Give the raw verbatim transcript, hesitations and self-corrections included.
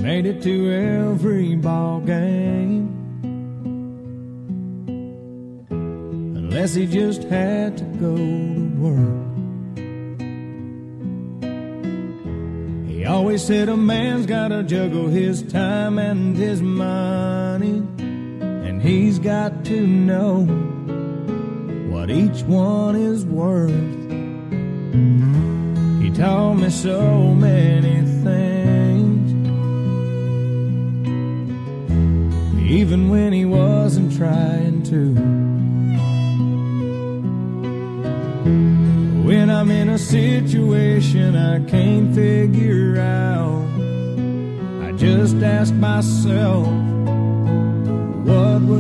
made it to every ball game, unless he just had to go to work. He always said a man's gotta juggle his time and his money, and he's got to know what each one is worth. He taught me so many things, even when he wasn't trying to. When I'm in a situation I can't figure out, I just ask myself, what would